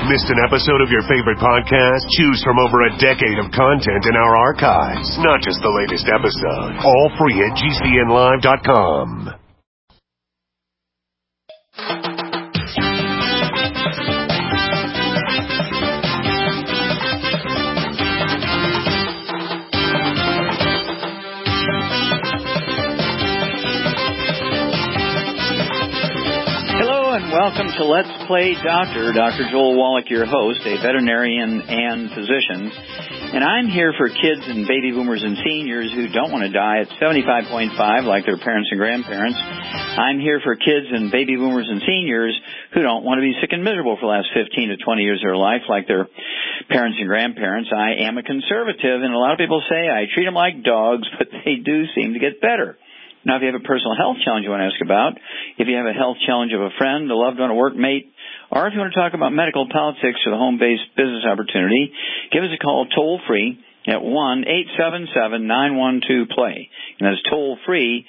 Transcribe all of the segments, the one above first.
Missed an episode of your favorite podcast? Choose from over a decade of content in our archives, not just the latest episode. All free at GCNlive.com. Welcome to Let's Play Doctor. Dr. Joel Wallach, your host, a veterinarian and physician. And I'm here for kids and baby boomers and seniors who don't want to die at 75.5 like their parents and grandparents. I'm here for kids and baby boomers and seniors who don't want to be sick and miserable for the last 15 to 20 years of their life like their parents and grandparents. I am a conservative, and a lot of people say I treat them like dogs, but they do seem to get better. Now, if you have a personal health challenge you want to ask about, if you have a health challenge of a friend, a loved one, a workmate, or if you want to talk about medical politics or the home-based business opportunity, give us a call toll-free at 1-877-912-PLAY. And that's toll-free,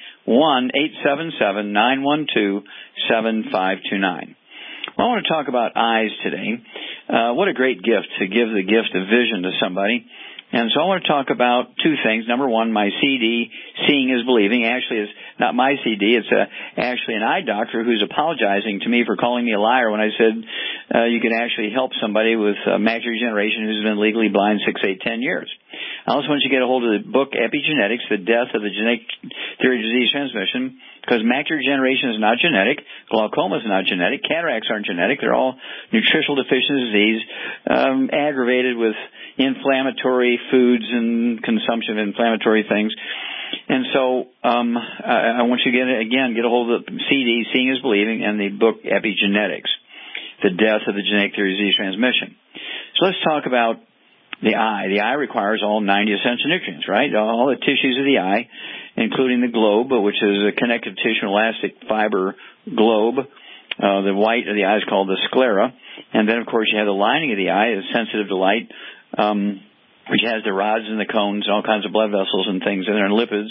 1-877-912-7529. Well, I want to talk about eyes today. What a great gift to give the gift of vision to somebody. And so I want to talk about two things. Number one, my CD, Seeing is Believing. Actually, it's not my CD. It's actually an eye doctor who's apologizing to me for calling me a liar when I said you can actually help somebody with macular degeneration who's been legally blind 6, 8, 10 years. I also want you to get a hold of the book Epigenetics, The Death of the Genetic Theory of Disease Transmission, because macular degeneration is not genetic, glaucoma is not genetic, cataracts aren't genetic, they're all nutritional deficiency disease aggravated with inflammatory foods and consumption of inflammatory things. And so I want you to get a hold of the CD, Seeing is Believing, and the book Epigenetics, The Death of the Genetic Theory of Disease Transmission. So let's talk about the eye. The eye requires all 90 essential nutrients, right? All the tissues of the eye, including the globe, which is a connective tissue elastic fiber globe. The white of the eye is called the sclera. And then, of course, you have the lining of the eye is sensitive to light, which has the rods and the cones and all kinds of blood vessels and things in there and lipids.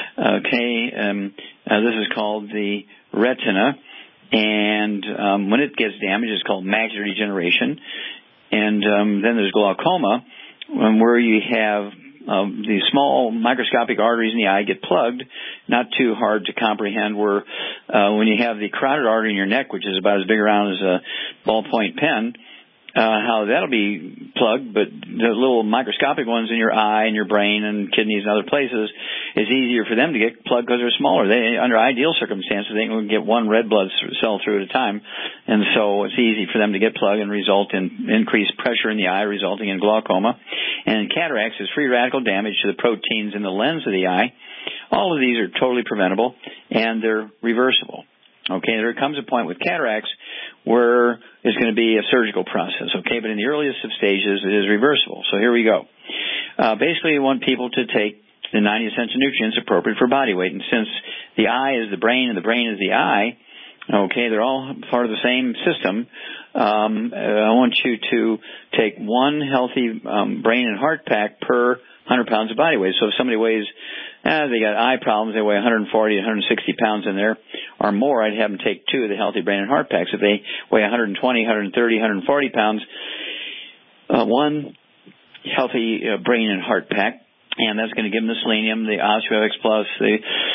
This is called the retina. And when it gets damaged, it's called macular degeneration. And then there's glaucoma, where you have the small microscopic arteries in the eye get plugged, not too hard to comprehend, where when you have the carotid artery in your neck, which is about as big around as a ballpoint pen, how that'll be plugged, but the little microscopic ones in your eye and your brain and kidneys and other places, it's easier for them to get plugged because they're smaller. They, under ideal circumstances, they can get one red blood cell through at a time, and so it's easy for them to get plugged and result in increased pressure in the eye, resulting in glaucoma. And cataracts is free radical damage to the proteins in the lens of the eye. All of these are totally preventable, and they're reversible. Okay, there comes a point with cataracts where it's going to be a surgical process, okay? But in the earliest of stages, it is reversible. So here we go. Basically, you want people to take the 90 essential nutrients appropriate for body weight. And since the eye is the brain and the brain is the eye, okay, they're all part of the same system, I want you to take one healthy brain and heart pack per 100 pounds of body weight. So if somebody weighs, they got eye problems, they weigh 140 to 160 pounds in there or more, I'd have them take two of the healthy brain and heart packs. If they weigh 120, 130, 140 pounds, one healthy brain and heart pack, and that's going to give them the selenium, the OsteoX Plus, the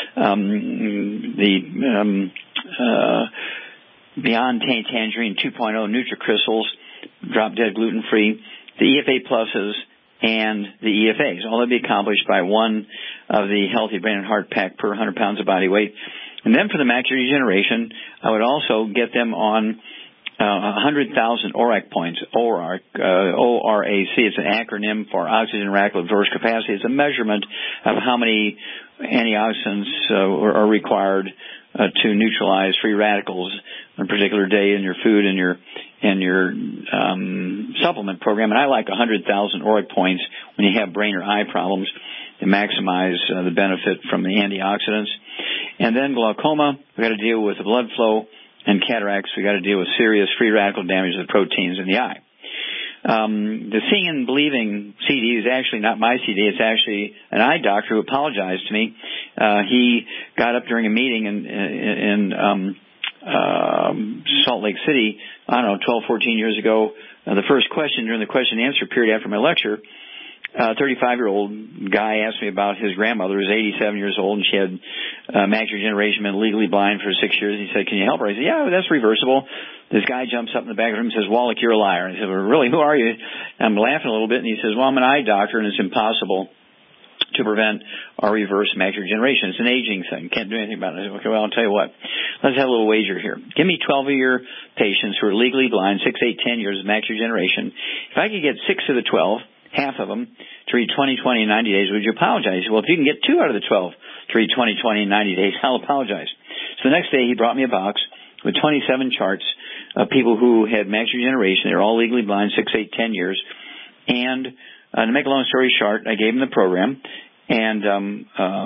Beyond Tangerine 2.0 NutriCrystals, drop dead gluten free, the EFA Pluses, and the EFAs. All that be accomplished by one of the healthy brain and heart pack per 100 pounds of body weight. And then for the macular degeneration, I would also get them on 100,000 ORAC points. ORAC, O-R-A-C. It's an acronym for Oxygen Radical Absorption Capacity. It's a measurement of how many antioxidants are required to neutralize free radicals on a particular day in your food and your supplement program. And I like 100,000 ORAC points when you have brain or eye problems to maximize the benefit from the antioxidants. And then glaucoma, we've got to deal with the blood flow, and cataracts, we've got to deal with serious free radical damage to the proteins in the eye. The Seeing and Believing CD is actually not my CD. It's actually an eye doctor who apologized to me. He got up during a meeting in Salt Lake City, I don't know, 12, 14 years ago, the first question during the question and answer period after my lecture, a 35-year-old guy asked me about his grandmother, who was 87 years old, and she had macular degeneration, been legally blind for 6 years. He said, "Can you help her?" I said, "Yeah, that's reversible." This guy jumps up in the back of the room and says, "Wallach, you're a liar." And I said, "Well, really, who are you?" And I'm laughing a little bit, and he says, "Well, I'm an eye doctor, and it's impossible to prevent or reverse macular degeneration. It's an aging thing. Can't do anything about it." I said, "Okay, well, I'll tell you what. Let's have a little wager here. Give me 12 of your patients who are legally blind, 6, 8, 10 years of macular degeneration. If I could get 6 of the 12, half of them, to read 20/20 in 90 days, would you apologize?" He said, "Well, if you can get 2 out of the 12 to read 20/20 in 90 days, I'll apologize." So the next day he brought me a box with 27 charts of people who had macular degeneration. They were all legally blind, 6, 8, 10 years. And to make a long story short, I gave him the program. And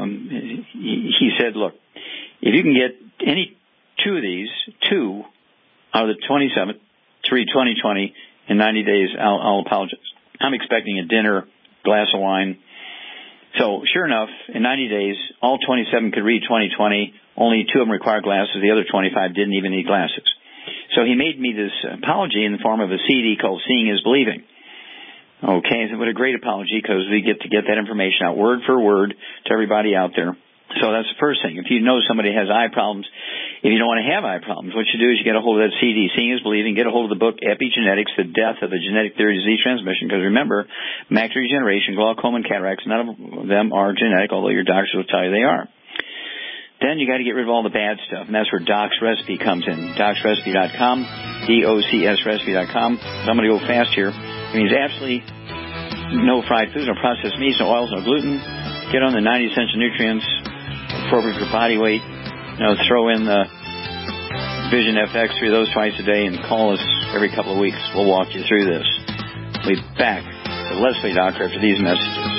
he said, "Look, if you can get any 2 of these, 2 out of the 27 to read 20/20 in 90 days, I'll apologize." I'm expecting a dinner, glass of wine. So sure enough, in 90 days, all 27 could read 20/20. Only 2 of them required glasses. The other 25 didn't even need glasses. So he made me this apology in the form of a CD called Seeing is Believing. Okay, so what a great apology, because we get to get that information out word for word to everybody out there. So that's the first thing. If you know somebody has eye problems, if you don't want to have eye problems, what you do is you get a hold of that CD, Seeing is Believing, get a hold of the book Epigenetics, The Death of the Genetic Theory of Disease Transmission, because remember, macular degeneration, glaucoma, and cataracts, none of them are genetic, although your doctors will tell you they are. Then you got to get rid of all the bad stuff, and that's where Doc's Recipe comes in. DocsRecipe.com, DOCSRecipe.com. So I'm going to go fast here. It means absolutely no fried foods, no processed meats, no oils, no gluten. Get on the 90 essential nutrients appropriate for body weight. Throw in the Vision FX, 3 of those twice a day, and call us every couple of weeks. We'll walk you through this. We'll be back with Leslie Doctor after these messages.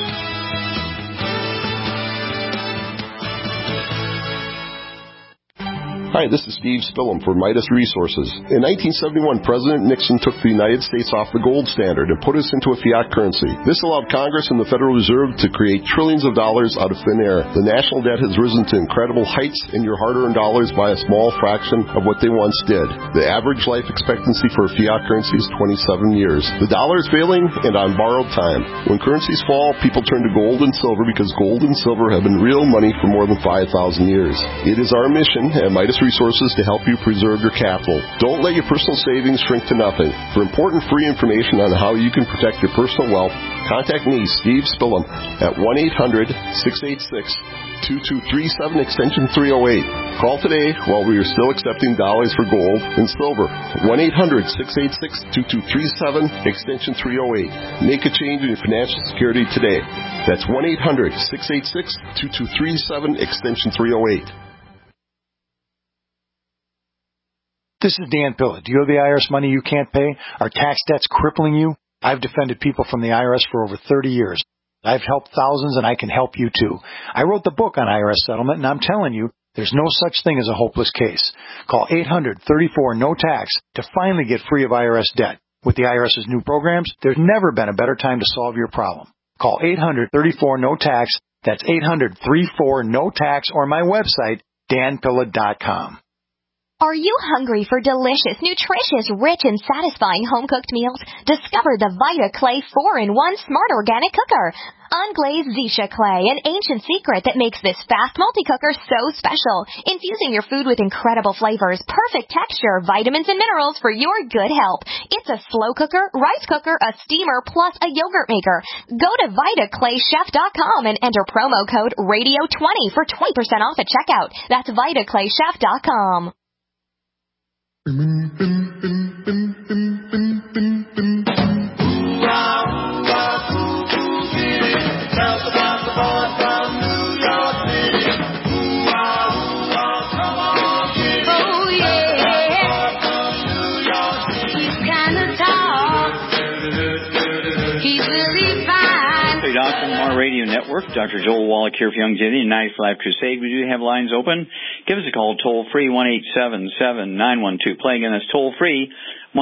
Hi, this is Steve Spillum for Midas Resources. In 1971, President Nixon took the United States off the gold standard and put us into a fiat currency. This allowed Congress and the Federal Reserve to create trillions of dollars out of thin air. The national debt has risen to incredible heights, and your hard-earned dollars by a small fraction of what they once did. The average life expectancy for a fiat currency is 27 years. The dollar is failing and on borrowed time. When currencies fall, people turn to gold and silver because gold and silver have been real money for more than 5,000 years. It is our mission at Midas Resources to help you preserve your capital. Don't let your personal savings shrink to nothing. For important free information on how you can protect your personal wealth, contact me, Steve Spillum, at 1-800-686-2237, extension 308. Call today while we are still accepting dollars for gold and silver. 1-800-686-2237, extension 308. Make a change in your financial security today. That's 1-800-686-2237, extension 308. This is Dan Pilla. Do you owe the IRS money you can't pay? Are tax debts crippling you? I've defended people from the IRS for over 30 years. I've helped thousands, and I can help you too. I wrote the book on IRS settlement, and I'm telling you, there's no such thing as a hopeless case. Call 800-34-NO-TAX to finally get free of IRS debt. With the IRS's new programs, there's never been a better time to solve your problem. Call 800-34-NO-TAX. That's 800-34-NO-TAX, or my website, danpilla.com. Are you hungry for delicious, nutritious, rich, and satisfying home-cooked meals? Discover the Vita Clay 4-in-1 Smart Organic Cooker. Unglazed Zisha Clay, an ancient secret that makes this fast multi-cooker so special. Infusing your food with incredible flavors, perfect texture, vitamins, and minerals for your good health. It's a slow cooker, rice cooker, a steamer, plus a yogurt maker. Go to VitaClayChef.com and enter promo code RADIO20 for 20% off at checkout. That's VitaClayChef.com. Radio Network. Dr. Joel Wallach here for Youngevity and 95 Live Crusade. We do have lines open. Give us a call toll-free, 1-877-912. Play again, that's toll-free,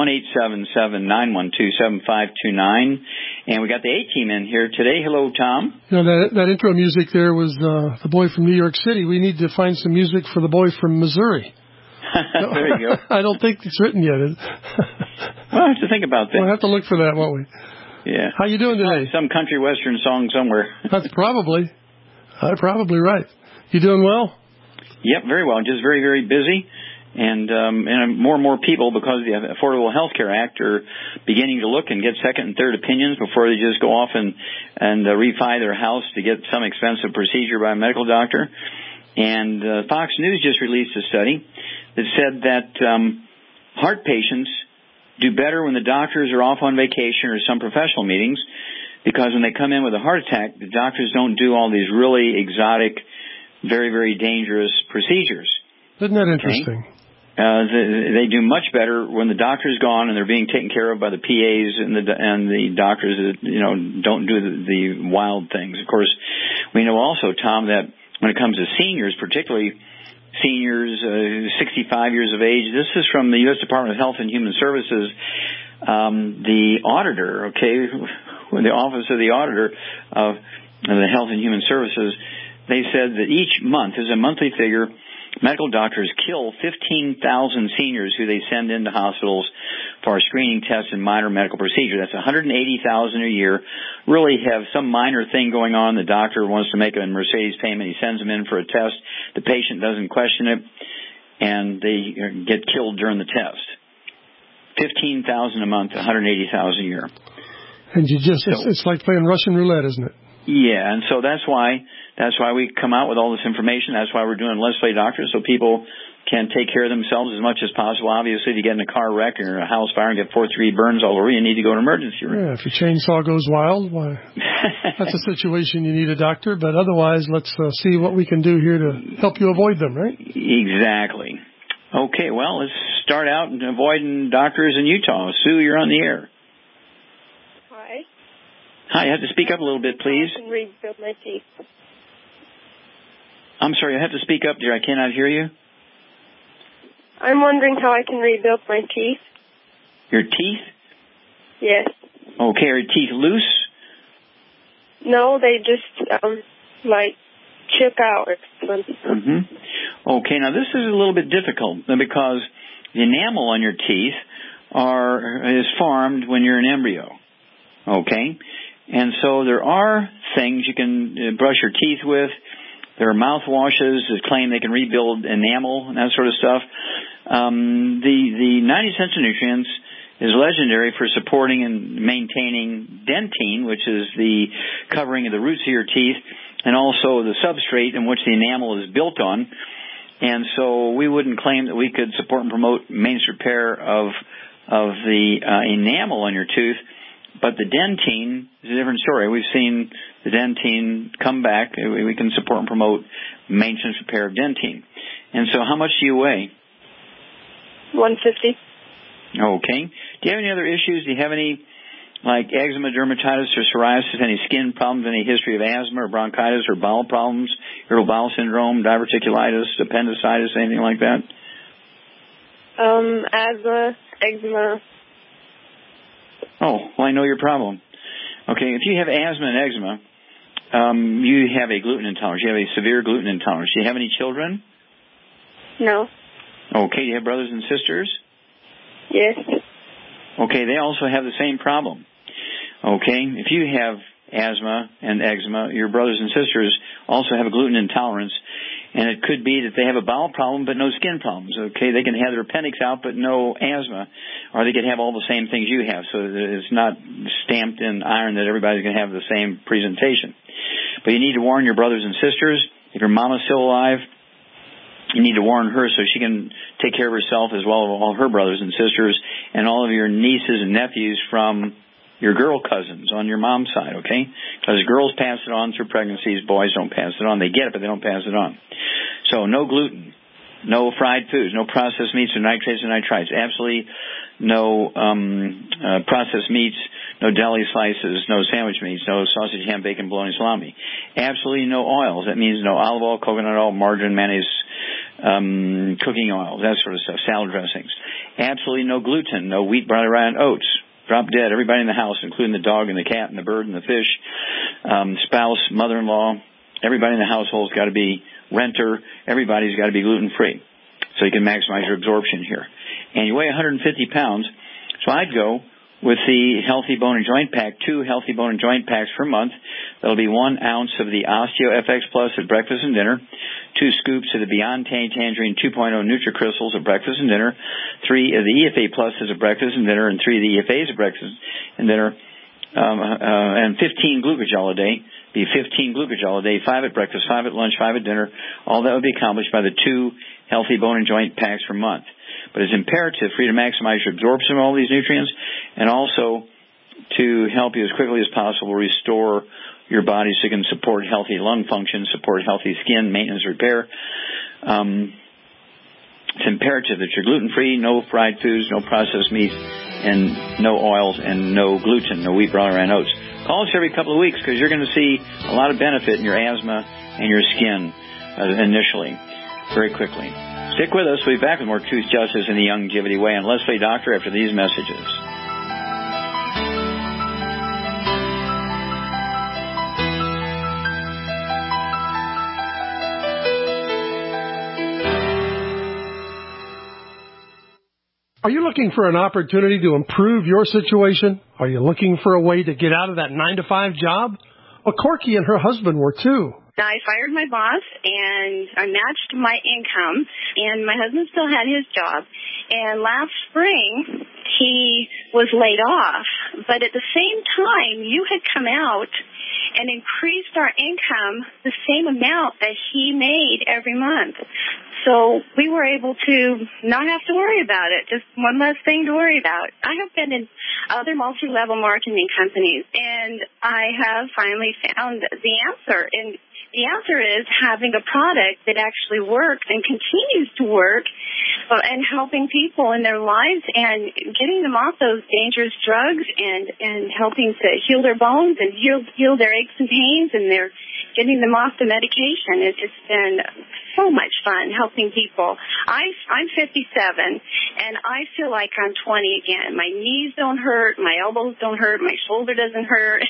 1-877-912-7529. And we got the A-Team in here today. Hello, Tom. That intro music there was the boy from New York City. We need to find some music for the boy from Missouri. There you go. I don't think it's written yet. Well, I have to think about that. We'll have to look for that, won't we? Yeah. How you doing today? Some country western song somewhere. That's probably right. You doing well? Yep, very well. Just very, very busy. And more and more people, because of the Affordable Health Care Act, are beginning to look and get second and third opinions before they just go off and refi their house to get some expensive procedure by a medical doctor. And Fox News just released a study that said that heart patients do better when the doctors are off on vacation or some professional meetings, because when they come in with a heart attack, the doctors don't do all these really exotic, very, very dangerous procedures. Isn't that interesting? Okay? They do much better when the doctor's gone and they're being taken care of by the PAs and the doctors that don't do the wild things. Of course, we know also, Tom, that when it comes to seniors, particularly seniors 65 years of age, this is from the U.S. Department of Health and Human Services, the auditor, the Office of the Auditor of the Health and Human Services, they said that each month, as a monthly figure, medical doctors kill 15,000 seniors who they send into hospitals for a screening test and minor medical procedure. That's 180,000 a year. Really have some minor thing going on. The doctor wants to make a Mercedes payment. He sends them in for a test. The patient doesn't question it, and they get killed during the test. 15,000 a month, 180,000 a year. And it's like playing Russian roulette, isn't it? Yeah, and so that's why we come out with all this information. That's why we're doing Let's Play Doctor, so people can take care of themselves as much as possible. Obviously, if you get in a car wreck or a house fire and get 4-3 burns all over, you need to go to emergency room. Yeah, if your chainsaw goes wild, why, that's a situation you need a doctor. But otherwise, let's see what we can do here to help you avoid them, right? Exactly. Okay, well, let's start out avoiding doctors in Utah. Sue, you're on the air. Hi, you have to speak up a little bit, please. I can rebuild my teeth. I'm sorry, I have to speak up, dear. I cannot hear you. I'm wondering how I can rebuild my teeth. Your teeth? Yes. Okay, are your teeth loose? No, they just, chip out or something. Mm-hmm. Okay, now this is a little bit difficult because the enamel on your teeth is formed when you're an embryo. Okay? And so there are things you can brush your teeth with. There are mouthwashes that claim they can rebuild enamel and that sort of stuff. The 90 cents of nutrients is legendary for supporting and maintaining dentine, which is the covering of the roots of your teeth, and also the substrate in which the enamel is built on. And so we wouldn't claim that we could support and promote maintenance repair of the enamel on your tooth. But the dentine is a different story. We've seen the dentine come back. We can support and promote maintenance repair of dentine. And so how much do you weigh? 150. Okay. Do you have any other issues? Do you have any, like eczema, dermatitis, or psoriasis, any skin problems, any history of asthma or bronchitis or bowel problems, irritable bowel syndrome, diverticulitis, appendicitis, anything like that? Asthma, eczema. Oh, well, I know your problem. Okay, if you have asthma and eczema, you have a gluten intolerance. You have a severe gluten intolerance. Do you have any children? No. Okay, do you have brothers and sisters? Yes. Okay, they also have the same problem. Okay, if you have asthma and eczema, your brothers and sisters also have a gluten intolerance, and it could be that they have a bowel problem but no skin problems. Okay, they can have their appendix out but no asthma, or they could have all the same things you have, so that it's not stamped in iron that everybody's going to have the same presentation. But you need to warn your brothers and sisters. If your mama's still alive, you need to warn her so she can take care of herself as well as all her brothers and sisters and all of your nieces and nephews from your girl cousins on your mom's side, okay? Because girls pass it on through pregnancies, boys don't pass it on. They get it, but they don't pass it on. So no gluten, no fried foods, no processed meats or nitrates or nitrites, absolutely no processed meats, no deli slices, no sandwich meats, no sausage, ham, bacon, bologna, salami. Absolutely no oils. That means no olive oil, coconut oil, margarine, mayonnaise, cooking oils, that sort of stuff, salad dressings. Absolutely no gluten, no wheat, barley, rye, and oats. Drop dead. Everybody in the house, including the dog and the cat and the bird and the fish, spouse, mother-in-law, everybody in the household's got to be renter. Everybody's got to be gluten-free. so you can maximize your absorption here. And you weigh 150 pounds, so I'd go with the Healthy Bone and Joint Pack, 2 Healthy Bone and Joint Packs per month. That'll be 1 ounce of the Osteo FX Plus at breakfast and dinner, 2 scoops of the Beyond Tangerine 2.0 NutriCrystals at breakfast and dinner, 3 of the EFA Pluses at breakfast and dinner, and 3 of the EFAs at breakfast and dinner, and 15 glucogel a day. Be 15 glucogel a day, 5 at breakfast, 5 at lunch, 5 at dinner. All that would be accomplished by the 2 Healthy Bone and Joint Packs per month. But it's imperative for you to maximize your absorption of all these nutrients, and also to help you as quickly as possible restore your body so you can support healthy lung function, support healthy skin maintenance, repair. It's imperative that you're gluten-free, no fried foods, no processed meats, and no oils, and no gluten, no wheat, brown, or rye oats. Call us every couple of weeks because you're going to see a lot of benefit in your asthma and your skin initially, very quickly. Stick with us. We'll be back with more Truth, Justice, and the Youngevity Way on Let's Play Doctor after these messages. Are you looking for an opportunity to improve your situation? Are you looking for a way to get out of that 9-to-5 job? Well, Corky and her husband were too. I fired my boss, and I matched my income, and my husband still had his job. And last spring, he was laid off. But at the same time, you had come out and increased our income the same amount that he made every month. So we were able to not have to worry about it, just one less thing to worry about. I have been in other multi-level marketing companies, and I have finally found the answer. And the answer is having a product that actually works and continues to work and helping people in their lives and getting them off those dangerous drugs and helping to heal their bones and heal their aches and pains, and they're getting them off the medication. It's been so much fun helping people. I'm 57, and I feel like I'm 20 again. My knees don't hurt, my elbows don't hurt, my shoulder doesn't hurt.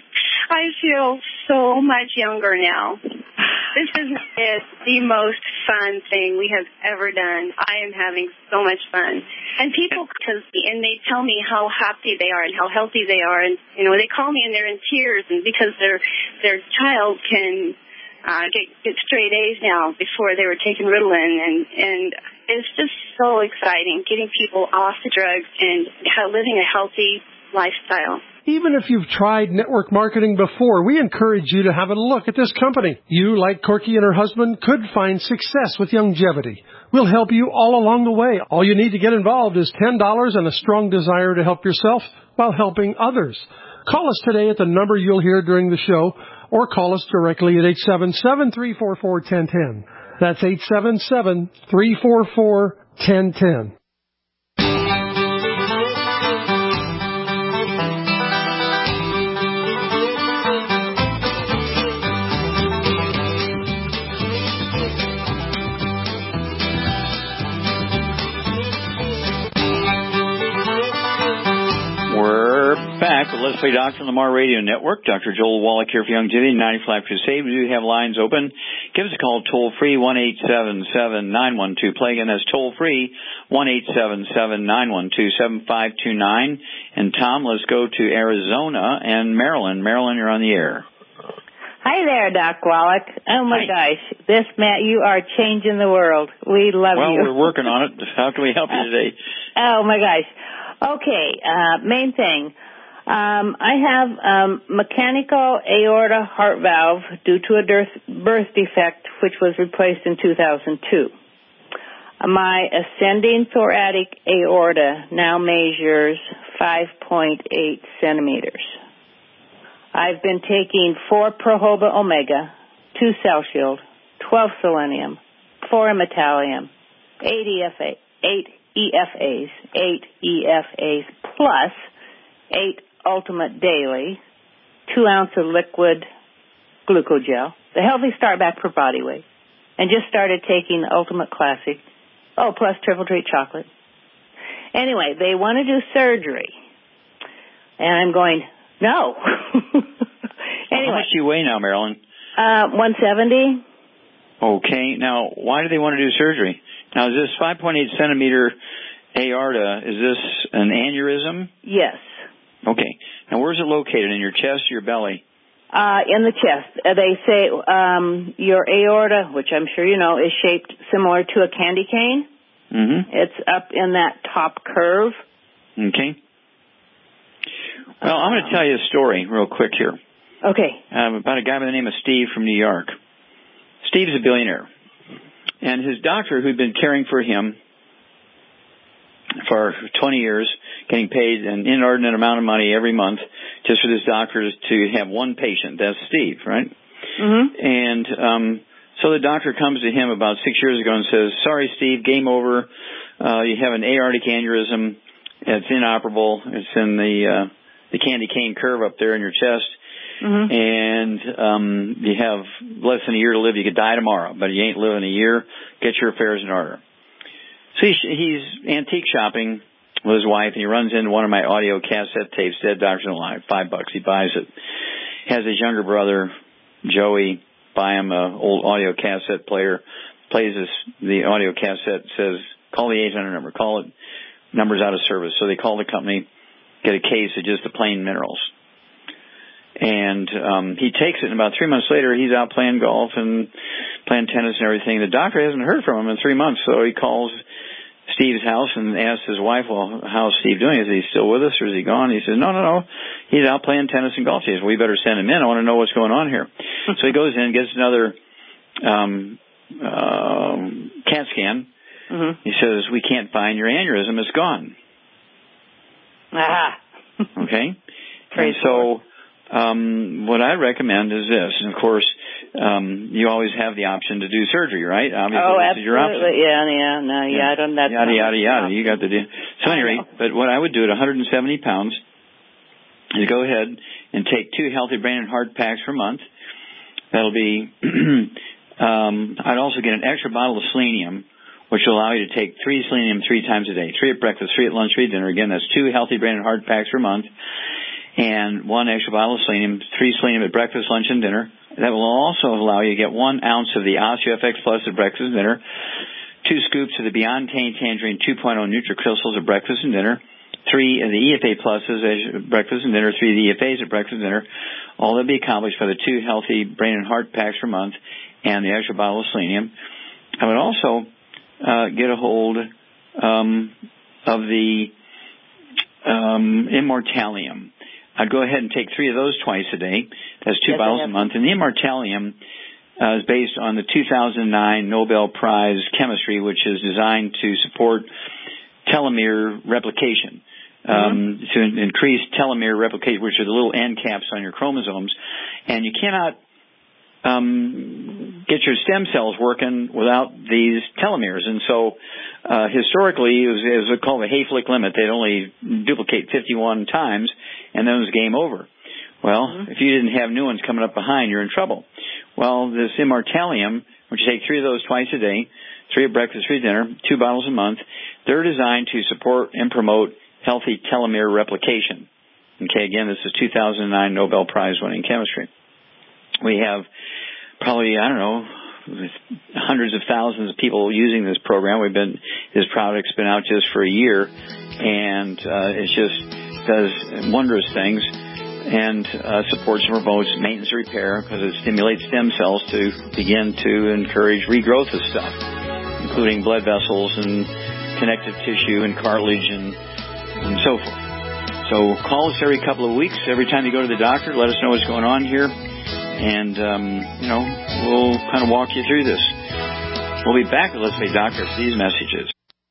I feel so much younger now. This is the most fun thing we have ever done. I am having so much fun. And people, and they tell me how happy they are and how healthy they are. And, you know, they call me and they're in tears, and because their child can get straight A's now before they were taking Ritalin. And it's just so exciting getting people off the drugs and living a healthy lifestyle. Even if you've tried network marketing before, we encourage you to have a look at this company. You, like Corky and her husband, could find success with Youngevity. We'll help you all along the way. All you need to get involved is $10 and a strong desire to help yourself while helping others. Call us today at the number you'll hear during the show, or call us directly at 877-344-1010. That's 877-344-1010. Back with Let's Play Doctor on the Mar Radio Network. Dr. Joel Wallach here for Youngevity, 95 Crusade. We do have lines open. Give us a call toll-free, 1-877-912-PLAY. Again, that's toll-free, 1-877-912-7529. And Tom, let's go to Arizona and Maryland. Maryland, you're on the air. Hi there, Doc Wallach. Oh, my gosh. You are changing the world. We love you. Well, we're working on it. How can we help you today? Oh, my gosh. Okay, main thing. I have mechanical aorta heart valve due to a birth defect, which was replaced in 2002. My ascending thoracic aorta now measures 5.8 centimeters. I've been taking 4 Prohoba Omega, 2 Cell Shield, 12 Selenium, 4 Imetalium, 8 EFAs plus 8 Ultimate Daily, 2 ounces of liquid glucogel, the Healthy Start Back for body weight, and just started taking the Ultimate Classic, plus Triple Treat chocolate. Anyway, they want to do surgery, and I'm going, no. Anyway, how much do you weigh now, Marilyn? 170. Okay, now, why do they want to do surgery? Now, is this 5.8 centimeter aorta, is this an aneurysm? Yes. Okay. Now, where's it located, in your chest or your belly? In the chest. They say your aorta, which I'm sure you know, is shaped similar to a candy cane. Mm-hmm. It's up in that top curve. Okay. Well, I'm going to tell you a story real quick here. Okay. About a guy by the name of Steve from New York. Steve's a billionaire. And his doctor, who'd been caring for him for 20 years, getting paid an inordinate amount of money every month just for this doctor to have one patient. That's Steve, right? Mm-hmm. And so the doctor comes to him about 6 years ago and says, sorry, Steve, game over. You have an aortic aneurysm. It's inoperable. It's in the candy cane curve up there in your chest. Mm-hmm. And you have less than a year to live. You could die tomorrow, but you ain't living a year. Get your affairs in order. So he's antique shopping with his wife, and he runs into one of my audio cassette tapes, Dead Doctors Alive, $5. He buys it. Has his younger brother, Joey, buy him an old audio cassette player, plays the audio cassette, says, call the 800 number, call it, number's out of service. So they call the company, get a case of just the plain minerals. And he takes it, and about 3 months later, he's out playing golf and playing tennis and everything. The doctor hasn't heard from him in 3 months, so he calls Steve's house and asks his wife, well, how's Steve doing? Is he still with us, or is he gone? He says, no. He's out playing tennis and golf. He says, we better send him in. I want to know what's going on here. So he goes in, gets another CAT scan. Mm-hmm. He says, we can't find your aneurysm. It's gone. Ah. Okay? And so what I recommend is this. And, of course, you always have the option to do surgery, right? Obviously, this is your option. I don't. That's yada. You got the deal. So, at any rate, but what I would do at 170 pounds is go ahead and take 2 healthy brain and heart packs per month. That'll be, I'd also get an extra bottle of selenium, which will allow you to take 3 selenium 3 times a day. 3 at breakfast, 3 at lunch, 3 at dinner. Again, that's 2 healthy brain and heart packs per month. And 1 extra bottle of selenium, 3 selenium at breakfast, lunch, and dinner. That will also allow you to get 1 ounce of the OsteoFX Plus at breakfast and dinner, 2 scoops of the Beyond Tangerine 2.0 NutriCrystals at breakfast and dinner, 3 of the EFA Pluses at breakfast and dinner, 3 of the EFAs at breakfast and dinner. All that be accomplished by the 2 healthy brain and heart packs per month and the extra bottle of selenium. I would also get a hold of the Immortalium. I'd go ahead and take 3 of those twice a day. That's 2 bottles a month. And the Immortalium is based on the 2009 Nobel Prize Chemistry, which is designed to support telomere replication, to increase telomere replication, which are the little end caps on your chromosomes. And you cannot get your stem cells working without these telomeres. And so historically, it was called the Hayflick limit. They'd only duplicate 51 times, and then it was game over. Well, if you didn't have new ones coming up behind, you're in trouble. Well, this Immortalium, which you take 3 of those twice a day, 3 at breakfast, 3 at dinner, 2 bottles a month, they're designed to support and promote healthy telomere replication. Okay, again, this is 2009 Nobel Prize winning chemistry. We have probably, hundreds of thousands of people using this program. This product's been out just for a year, and it just does wondrous things and supports and promotes maintenance and repair because it stimulates stem cells to begin to encourage regrowth of stuff, including blood vessels and connective tissue and cartilage and so forth. So call us every couple of weeks. Every time you go to the doctor, let us know what's going on here. And, we'll kind of walk you through this. We'll be back with Let's Play Doctor for these messages.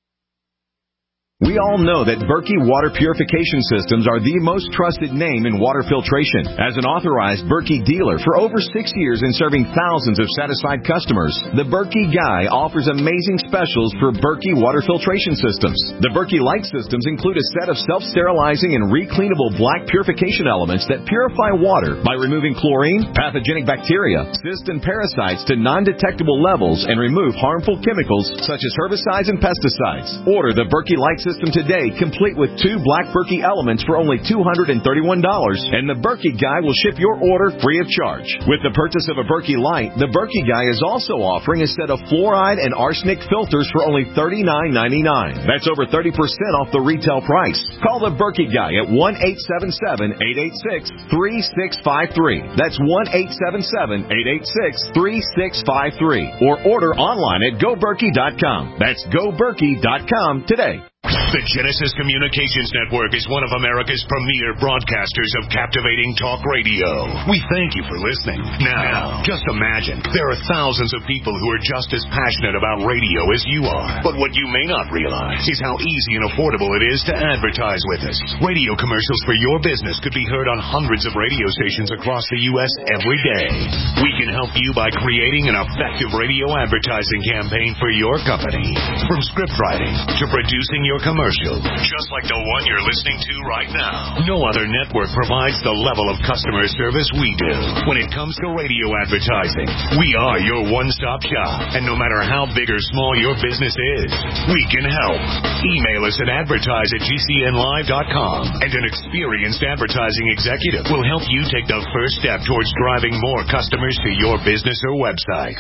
We all know that Berkey Water Purification Systems are the most trusted name in water filtration. As an authorized Berkey dealer for over 6 years and serving thousands of satisfied customers, the Berkey Guy offers amazing specials for Berkey Water Filtration Systems. The Berkey Light Systems include a set of self-sterilizing and recleanable black purification elements that purify water by removing chlorine, pathogenic bacteria, cysts, and parasites to non-detectable levels and remove harmful chemicals such as herbicides and pesticides. Order the Berkey Light Systems system today, complete with 2 Black Berkey elements for only $231, and the Berkey Guy will ship your order free of charge. With the purchase of a Berkey Light, the Berkey Guy is also offering a set of fluoride and arsenic filters for only $39.99. That's over 30% off the retail price. Call the Berkey Guy at 1-877-886-3653. That's 1-877-886-3653. Or order online at GoBerkey.com. That's GoBerkey.com today. The Genesis Communications Network is one of America's premier broadcasters of captivating talk radio. We thank you for listening. Now, just imagine, there are thousands of people who are just as passionate about radio as you are. But what you may not realize is how easy and affordable it is to advertise with us. Radio commercials for your business could be heard on hundreds of radio stations across the U.S. every day. We can help you by creating an effective radio advertising campaign for your company. From script writing to producing your commercial, just like the one you're listening to right now. No other network provides the level of customer service we do. When it comes to radio advertising, we are your one-stop shop. And no matter how big or small your business is, we can help. Email us at advertise@gcnlive.com, and an experienced advertising executive will help you take the first step towards driving more customers to your business or website.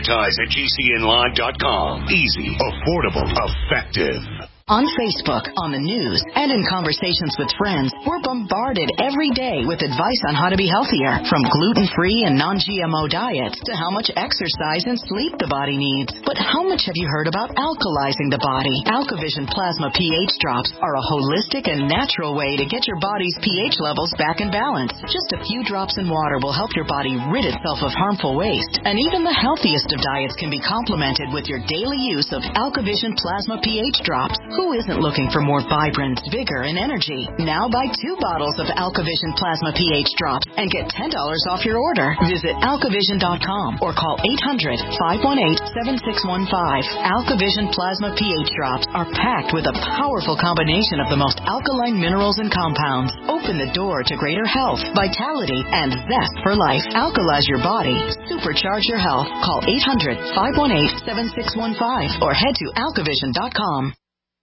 Advertise@gcnlive.com. Easy, affordable, effective. On Facebook, on the news, and in conversations with friends, we're bombarded every day with advice on how to be healthier, from gluten-free and non-GMO diets to how much exercise and sleep the body needs. But how much have you heard about alkalizing the body? AlkaVision Plasma pH drops are a holistic and natural way to get your body's pH levels back in balance. Just a few drops in water will help your body rid itself of harmful waste. And even the healthiest of diets can be complemented with your daily use of AlkaVision Plasma pH drops. Who isn't looking for more vibrance, vigor, and energy? Now buy 2 bottles of AlkaVision Plasma pH drops and get $10 off your order. Visit AlkaVision.com or call 800-518-7615. AlkaVision Plasma pH drops are packed with a powerful combination of the most alkaline minerals and compounds. Open the door to greater health, vitality, and zest for life. Alkalize your body. Supercharge your health. Call 800-518-7615 or head to AlkaVision.com.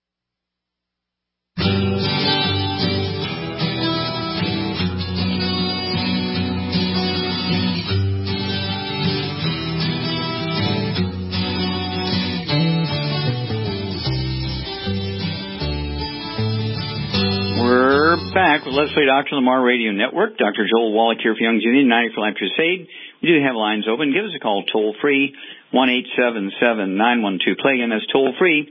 We're back with Let's Play Doctor Lamar Radio Network. Dr. Joel Wallach here for Young's Union, 90 for Life Crusade. We do have lines open. Give us a call toll-free, 1-877-912-PLAY. Again, that's toll-free,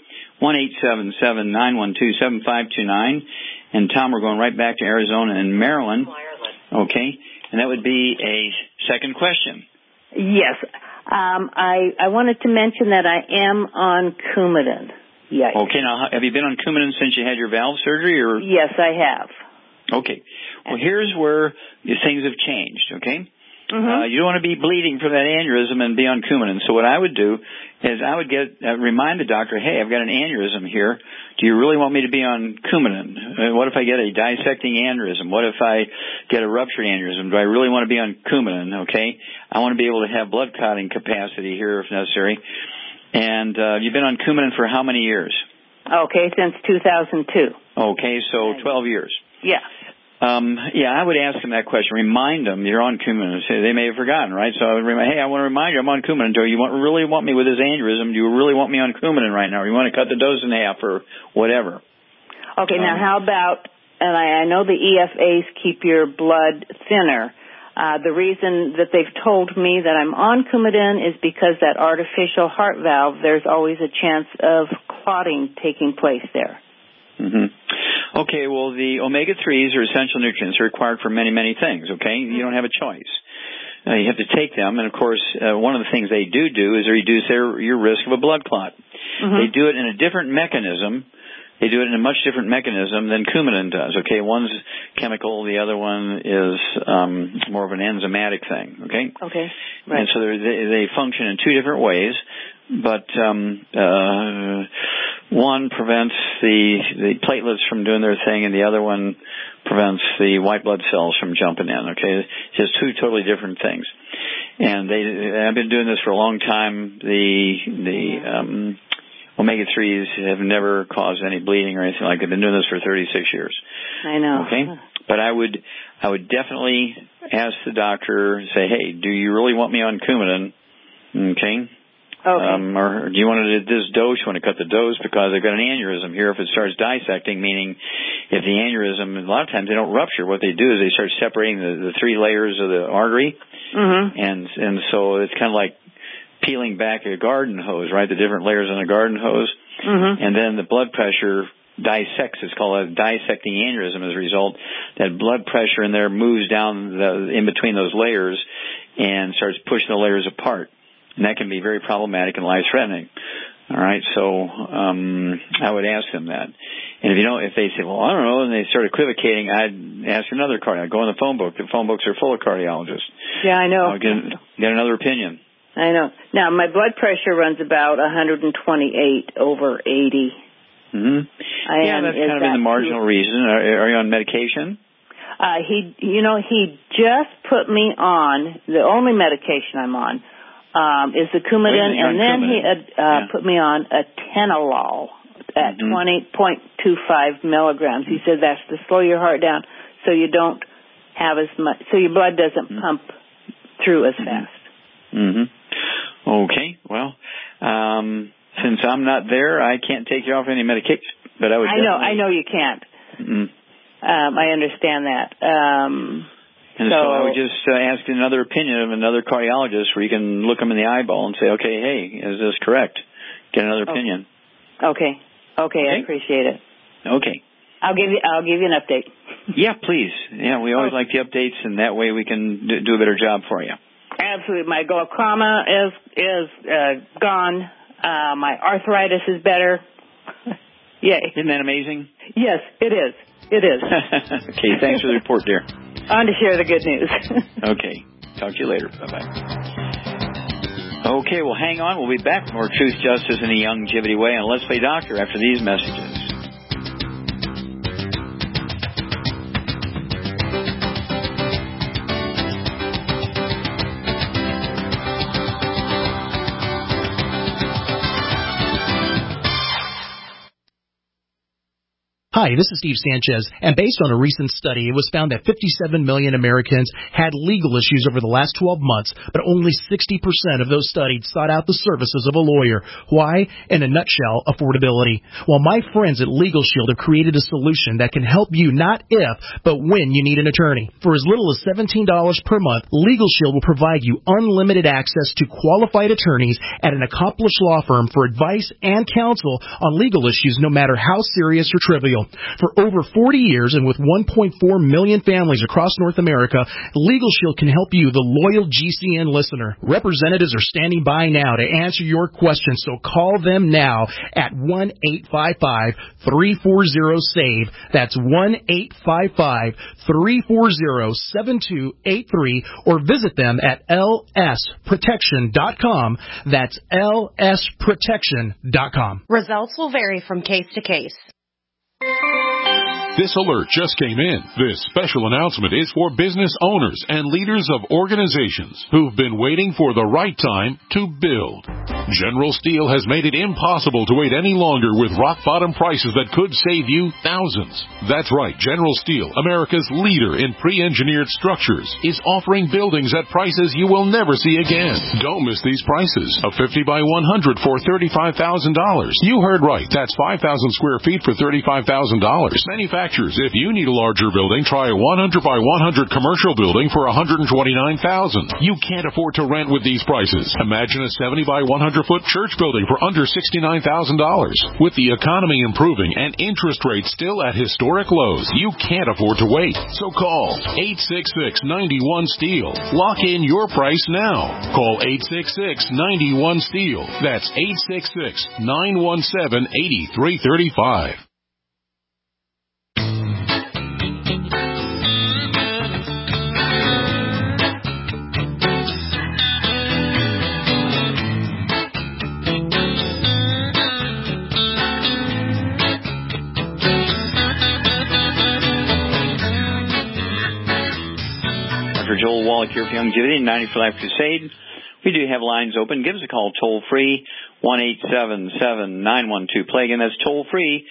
1-877-912-7529. And, Tom, we're going right back to Arizona and Maryland. Okay. And that would be a second question. Yes. I wanted to mention that I am on Coumadin. Yes. Okay. Now, have you been on Coumadin since you had your valve surgery? Or? Yes, I have. Okay. Well, here's where things have changed, okay? Mm-hmm. You don't want to be bleeding from that aneurysm and be on Coumadin. So what I would do is I would remind the doctor, hey, I've got an aneurysm here. Do you really want me to be on Coumadin? What if I get a dissecting aneurysm? What if I get a ruptured aneurysm? Do I really want to be on Coumadin? Okay. I want to be able to have blood clotting capacity here if necessary. And you've been on Coumadin for how many years? Okay, since 2002. Okay, so 12 years. Yeah. I would ask them that question. Remind them you're on Coumadin. They may have forgotten, right? So I would remind, hey, I want to remind you I'm on Coumadin. Do you really want me with this aneurysm? Do you really want me on Coumadin right now? Or you want to cut the dose in half or whatever? Okay, now how about, and I know the EFAs keep your blood thinner. The reason that they've told me that I'm on Coumadin is because that artificial heart valve, there's always a chance of clotting taking place there. Mm-hmm. Okay, well, the omega-3s are essential nutrients. They're required for many, many things, okay? You don't have a choice. You have to take them, and, of course, one of the things they do is they reduce your risk of a blood clot. Mm-hmm. They do it in a different mechanism. They do it in a much different mechanism than Coumadin does, okay? One's chemical, the other one is more of an enzymatic thing, okay? Okay, right. And so they function in 2 different ways, but one prevents the platelets from doing their thing, and the other one prevents the white blood cells from jumping in, okay? It's just 2 totally different things. And I've been doing this for a long time. omega-3s have never caused any bleeding or anything like that. I've been doing this for 36 years. I know. Okay? But I would definitely ask the doctor, say, hey, do you really want me on Coumadin? Okay? Or do you want it at this dose? You want to cut the dose because I've got an aneurysm here. If it starts dissecting, meaning if the aneurysm, a lot of times they don't rupture. What they do is they start separating the 3 layers of the artery. Mm-hmm. And so it's kind of like peeling back a garden hose, right? The different layers on a garden hose. Mm-hmm. And then the blood pressure dissects. It's called a dissecting aneurysm as a result. That blood pressure in there moves down in between those layers and starts pushing the layers apart. And that can be very problematic and life-threatening. All right, so I would ask them that. And if they say, well, I don't know, and they start equivocating, I'd ask another cardiologist. Go in the phone book. The phone books are full of cardiologists. Yeah, I know. Get another opinion. I know. Now, my blood pressure runs about 128 over 80. Mm-hmm. That's kind of in the marginal reason. Are you on medication? He just put me on, the only medication I'm on, is the Coumadin, and then he put me on atenolol at 20.25 milligrams. He said that's to slow your heart down so you don't have as much, so your blood doesn't pump through as fast. Mm-hmm. Okay, well, since I'm not there, I can't take you off any medication, but I know you can't. Mm-hmm. I understand that. And so I would just ask another opinion of another cardiologist where you can look them in the eyeball and say, okay, hey, is this correct? Get another opinion. Okay, I appreciate it. Okay. I'll give you an update. Yeah, please. Yeah, we always like the updates, and that way we can do a better job for you. Absolutely. My glaucoma is gone. My arthritis is better. Yay. Isn't that amazing? Yes, it is. It is. Okay, thanks for the report, dear. On to share the good news. Okay. Talk to you later. Bye-bye. Okay, well, hang on. We'll be back with more Truth, Justice, and the Youngevity Way on Let's Play Doctor after these messages. Hi, this is Steve Sanchez, and based on a recent study, it was found that 57 million Americans had legal issues over the last 12 months, but only 60% of those studied sought out the services of a lawyer. Why? In a nutshell, affordability. Well, my friends at Legal Shield have created a solution that can help you not if, but when you need an attorney. For as little as $17 per month, Legal Shield will provide you unlimited access to qualified attorneys at an accomplished law firm for advice and counsel on legal issues, no matter how serious or trivial. For over 40 years and with 1.4 million families across North America, Legal Shield can help you, the loyal GCN listener. Representatives are standing by now to answer your questions, so call them now at 1-855-340-SAVE. That's 1-855-340-7283, or visit them at lsprotection.com. That's lsprotection.com. Results will vary from case to case. This alert just came in. This special announcement is for business owners and leaders of organizations who've been waiting for the right time to build. General Steel has made it impossible to wait any longer with rock-bottom prices that could save you thousands. That's right, General Steel, America's leader in pre-engineered structures, is offering buildings at prices you will never see again. Don't miss these prices. A 50 by 100 for $35,000. You heard right. That's 5,000 square feet for $35,000. Manufacturers, if you need a larger building, try a 100 by 100 commercial building for $129,000. You can't afford to rent with these prices. Imagine a 70 by 100-foot church building for under $69,000. With the economy improving and interest rates still at historic lows, you can't afford to wait. So call 866-91-STEEL. Lock in your price now. Call 866-91-STEEL. That's 866-917-8335. Joel Wallach here for Youngevity and 90 for Life Crusade. We do have lines open. Give us a call toll-free, 1-877-912-PLAY. Again, that's toll-free,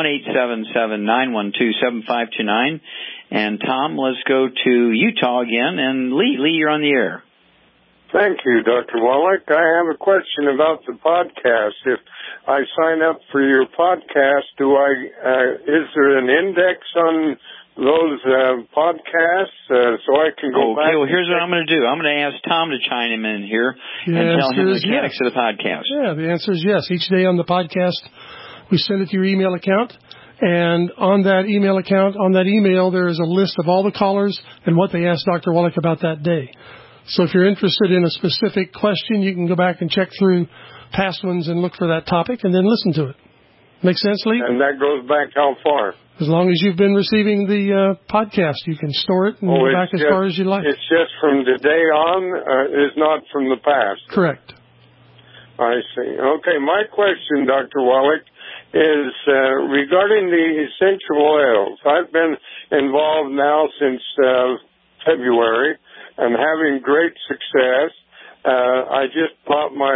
1-877-912-7529. And, Tom, let's go to Utah again. And, Lee, you're on the air. Thank you, Dr. Wallach. I have a question about the podcast. If I sign up for your podcast, is there an index on those podcasts so I can go back? Okay, well, here's what I'm going to do. I'm going to ask Tom to chime in here and tell him the mechanics of the podcast. Yeah, the answer is yes. Each day on the podcast, we send it to your email account. And on that email account, on that email, there is a list of all the callers and what they asked Dr. Wallach about that day. So if you're interested in a specific question, you can go back and check through past ones and look for that topic and then listen to it. Make sense, Lee? And that goes back how far? As long as you've been receiving the podcast, you can store it and go back as far as you like. It's just from today on, it's not from the past. Correct. I see. Okay, my question, Dr. Wallach, is regarding the essential oils. I've been involved now since February and having great success. I just bought my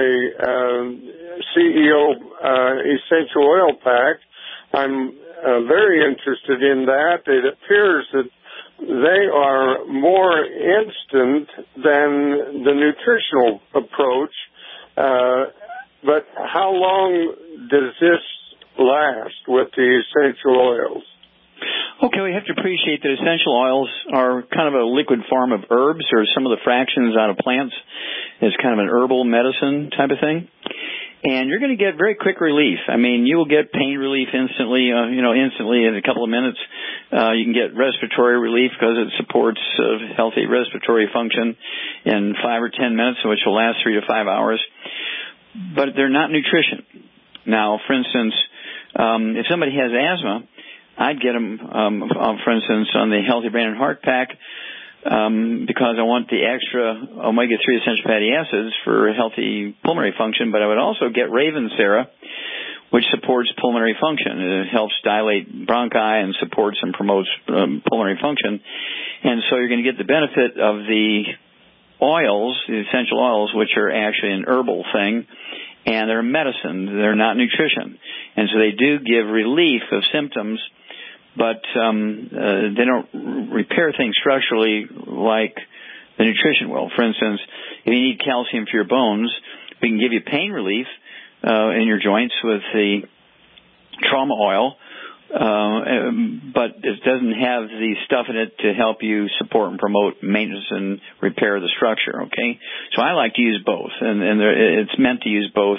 CEO essential oil pack. I'm very interested in that. It appears that they are more instant than the nutritional approach. But how long does this last with the essential oils? Okay, we have to appreciate that essential oils are kind of a liquid form of herbs or some of the fractions out of plants. It's kind of an herbal medicine type of thing. And you're going to get very quick relief. I mean, you will get pain relief instantly, instantly in a couple of minutes. You can get respiratory relief because it supports healthy respiratory function in 5 or 10 minutes, which will last 3 to 5 hours. But they're not nutrition. Now, for instance, if somebody has asthma, I'd get them, for instance, on the Healthy Brain and Heart Pack because I want the extra omega-3 essential fatty acids for healthy pulmonary function, but I would also get Ravensara, which supports pulmonary function. It helps dilate bronchi and supports and promotes pulmonary function. And so you're going to get the benefit of the oils, the essential oils, which are actually an herbal thing, and they're medicine. They're not nutrition. And so they do give relief of symptoms, but they don't repair things structurally like the nutrition will. For instance, if you need calcium for your bones, we can give you pain relief in your joints with the trauma oil, but it doesn't have the stuff in it to help you support and promote maintenance and repair the structure, okay? So I like to use both, and it's meant to use both.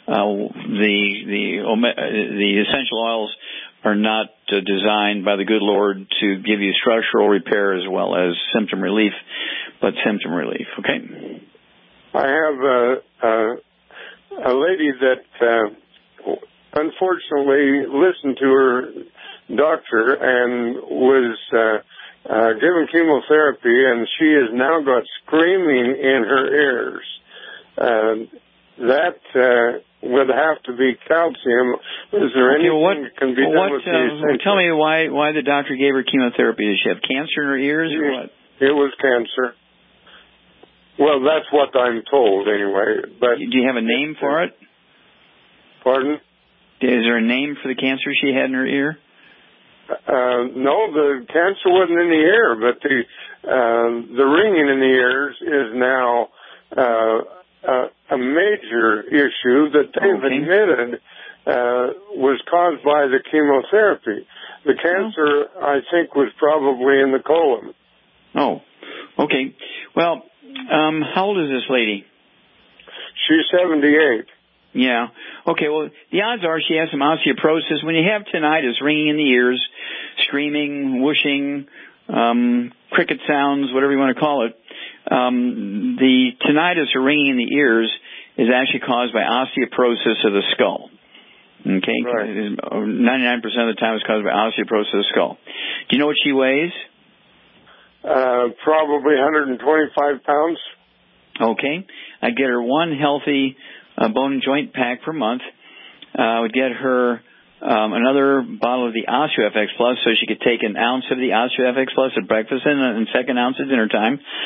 The essential oils are not designed by the good Lord to give you structural repair as well as symptom relief, but symptom relief, okay? I have a lady that unfortunately listened to her doctor and was given chemotherapy, and she has now got screaming in her ears. That would have to be calcium. Is there anything that can be done with the essential? Tell me why the doctor gave her chemotherapy. Did she have cancer in her ears or what? It was cancer. Well, that's what I'm told anyway. But do you have a name for it? Pardon? Is there a name for the cancer she had in her ear? No, the cancer wasn't in the ear, but the ringing in the ears is now a major issue that they've admitted was caused by the chemotherapy. The cancer, I think, was probably in the colon. Oh, okay. Well, how old is this lady? She's 78. Yeah. Okay, well, the odds are she has some osteoporosis. When you have tinnitus, ringing in the ears, screaming, whooshing, cricket sounds, whatever you want to call it, the tinnitus or ringing in the ears is actually caused by osteoporosis of the skull. Okay? Right. 99% of the time it's caused by osteoporosis of the skull. Do you know what she weighs? Probably 125 pounds. Okay. I'd get her one healthy bone and joint pack per month. I would get her another bottle of the OsteoFX Plus so she could take an ounce of the OsteoFX Plus at breakfast and a second ounce at dinner time.